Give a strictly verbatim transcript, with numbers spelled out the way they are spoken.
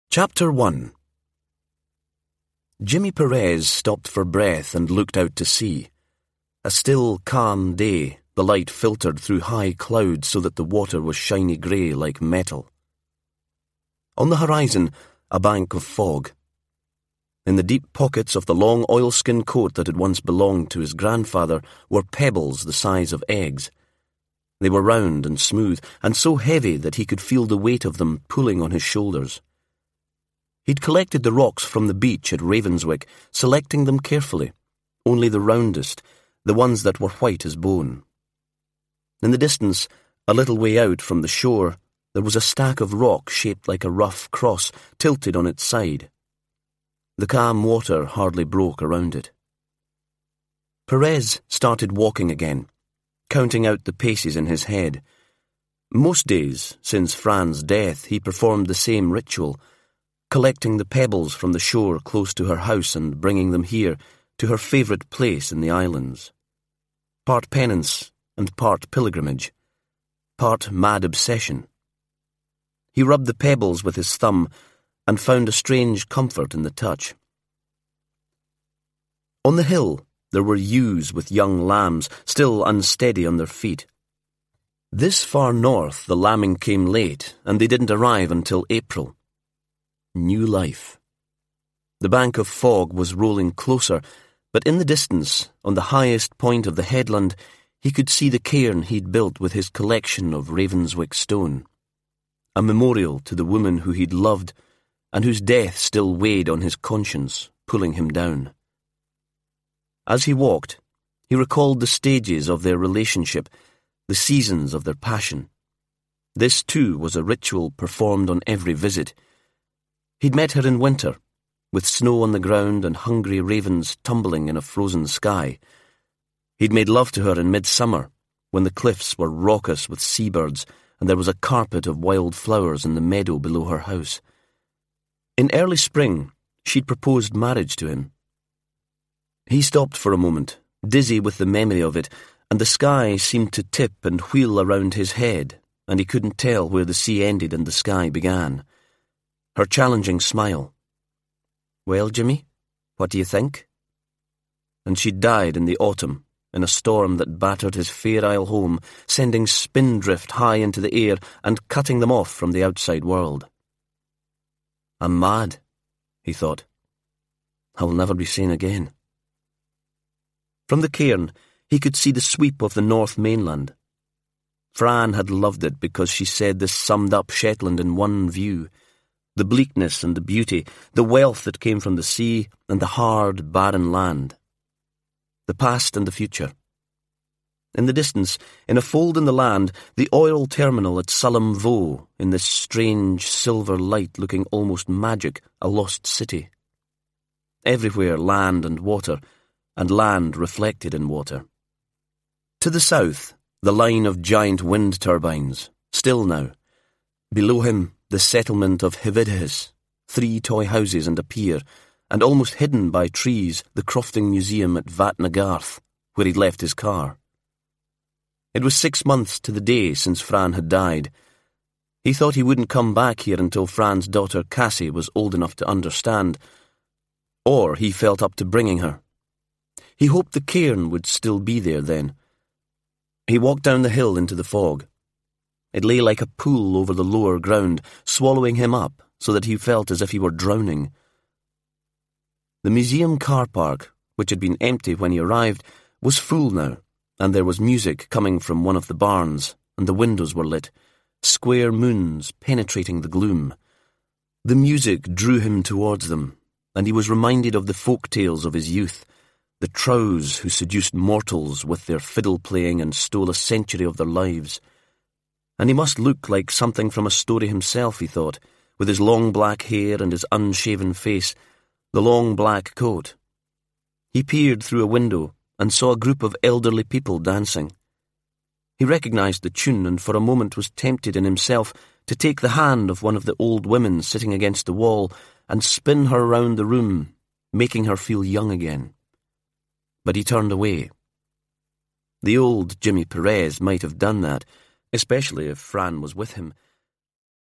Chapter one. Jimmy Perez stopped for breath and looked out to sea. A still, calm day, the light filtered through high clouds so that the water was shiny grey like metal. On the horizon, a bank of fog. In the deep pockets of the long oilskin coat that had once belonged to his grandfather were pebbles the size of eggs. They were round and smooth, and so heavy that he could feel the weight of them pulling on his shoulders. He'd collected the rocks from the beach at Ravenswick, selecting them carefully, only the roundest, the ones that were white as bone. In the distance, a little way out from the shore, there was a stack of rock shaped like a rough cross, tilted on its side. The calm water hardly broke around it. Perez started walking again, counting out the paces in his head. Most days, since Fran's death, he performed the same ritual, collecting the pebbles from the shore close to her house and bringing them here, to her favourite place in the islands. Part penance and part pilgrimage, part mad obsession. He rubbed the pebbles with his thumb and found a strange comfort in the touch. On the hill, there were ewes with young lambs, still unsteady on their feet. This far north, the lambing came late, and they didn't arrive until April. New life. The bank of fog was rolling closer, but in the distance, on the highest point of the headland, he could see the cairn he'd built with his collection of Ravenswick stone. A memorial to the woman who he'd loved, and whose death still weighed on his conscience, pulling him down. As he walked, he recalled the stages of their relationship, the seasons of their passion. This, too, was a ritual performed on every visit. He'd met her in winter, with snow on the ground and hungry ravens tumbling in a frozen sky. He'd made love to her in midsummer, when the cliffs were raucous with seabirds and there was a carpet of wild flowers in the meadow below her house. In early spring, she'd proposed marriage to him. He stopped for a moment, dizzy with the memory of it, and the sky seemed to tip and wheel around his head, and he couldn't tell where the sea ended and the sky began. Her challenging smile. "Well, Jimmy, what do you think?" And she died in the autumn, in a storm that battered his Fair Isle home, sending spindrift high into the air and cutting them off from the outside world. "I'm mad," he thought. "I'll never be seen again." From the cairn, he could see the sweep of the North mainland. Fran had loved it because she said this summed up Shetland in one view. The bleakness and the beauty, the wealth that came from the sea, and the hard, barren land. The past and the future. In the distance, in a fold in the land, the oil terminal at Sullom Voe, in this strange silver light looking almost magic, a lost city. Everywhere land and water, and land reflected in water. To the south, the line of giant wind turbines, still now. Below him, the settlement of Hyvidhus, three toy houses and a pier, and almost hidden by trees, the Crofting Museum at Vatnagarth, where he'd left his car. It was six months to the day since Fran had died. He thought he wouldn't come back here until Fran's daughter Cassie was old enough to understand, or he felt up to bringing her. He hoped the cairn would still be there then. He walked down the hill into the fog. It lay like a pool over the lower ground, swallowing him up so that he felt as if he were drowning. The museum car park, which had been empty when he arrived, was full now, and there was music coming from one of the barns, and the windows were lit, square moons penetrating the gloom. The music drew him towards them, and he was reminded of the folk tales of his youth, the trows who seduced mortals with their fiddle-playing and stole a century of their lives. And he must look like something from a story himself, he thought, with his long black hair and his unshaven face, the long black coat. He peered through a window and saw a group of elderly people dancing. He recognized the tune and for a moment was tempted in himself to take the hand of one of the old women sitting against the wall and spin her round the room, making her feel young again. But he turned away. The old Jimmy Perez might have done that, especially if Fran was with him,